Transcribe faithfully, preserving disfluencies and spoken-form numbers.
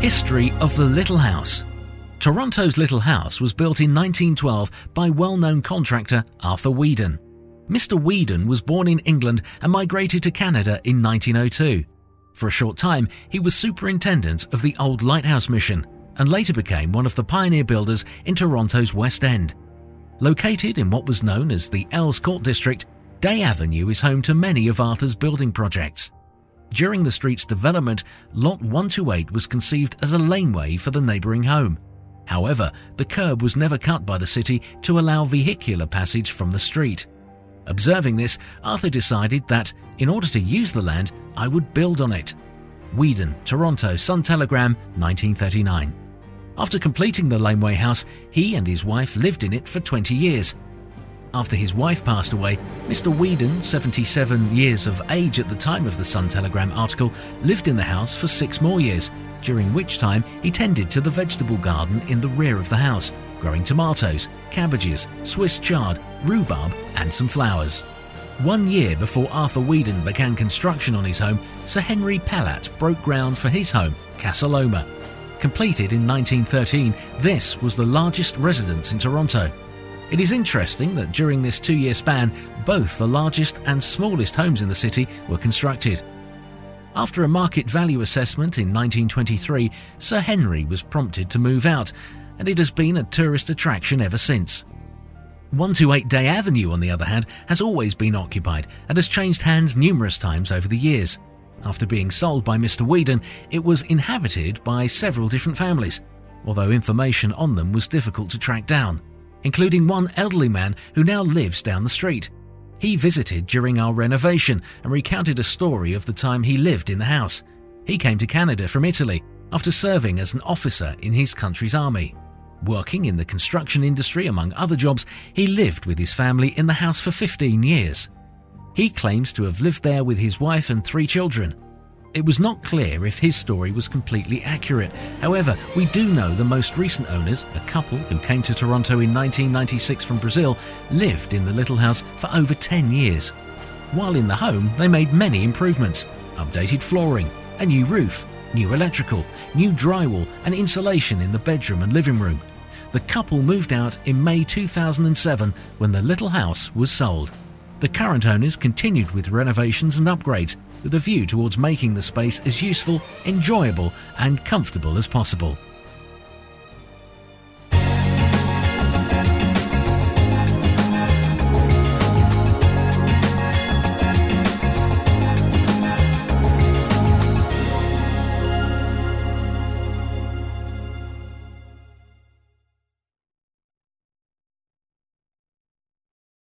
History of the Little House. Toronto's Little House was built in nineteen twelve by well-known contractor Arthur Weedon. Mister Weedon was born in England and migrated to Canada in nineteen oh two. For a short time, he was superintendent of the old Lighthouse Mission and later became one of the pioneer builders in Toronto's West End. Located in what was known as the Earls Court District, Day Avenue is home to many of Arthur's building projects. During the street's development, Lot one twenty-eight was conceived as a laneway for the neighbouring home. However, the curb was never cut by the city to allow vehicular passage from the street. Observing this, Arthur decided that, in order to use the land, I would build on it. Weedon, Toronto, Sun-Telegram, nineteen thirty-nine. After completing the laneway house, he and his wife lived in it for twenty years. After his wife passed away, Mister Weedon, seventy-seven years of age at the time of the Sun-Telegram article, lived in the house for six more years, during which time he tended to the vegetable garden in the rear of the house, growing tomatoes, cabbages, Swiss chard, rhubarb and some flowers. One year before Arthur Weedon began construction on his home, Sir Henry Pellat broke ground for his home, Casa Loma. Completed in nineteen thirteen, this was the largest residence in Toronto. It is interesting that during this two-year span, both the largest and smallest homes in the city were constructed. After a market value assessment in nineteen twenty-three, Sir Henry was prompted to move out, and it has been a tourist attraction ever since. one twenty-eight Day Avenue, on the other hand, has always been occupied and has changed hands numerous times over the years. After being sold by Mister Weedon, it was inhabited by several different families, although information on them was difficult to track down, including one elderly man who now lives down the street. He visited during our renovation and recounted a story of the time he lived in the house. He came to Canada from Italy after serving as an officer in his country's army. Working in the construction industry among other jobs, he lived with his family in the house for fifteen years. He claims to have lived there with his wife and three children. It was not clear if his story was completely accurate. However, we do know the most recent owners, a couple who came to Toronto in nineteen ninety-six from Brazil, lived in the little house for over ten years. While in the home, they made many improvements: updated flooring, a new roof, new electrical, new drywall and insulation in the bedroom and living room. The couple moved out in May two thousand seven when the little house was sold. The current owners continued with renovations and upgrades, with a view towards making the space as useful, enjoyable and comfortable as possible.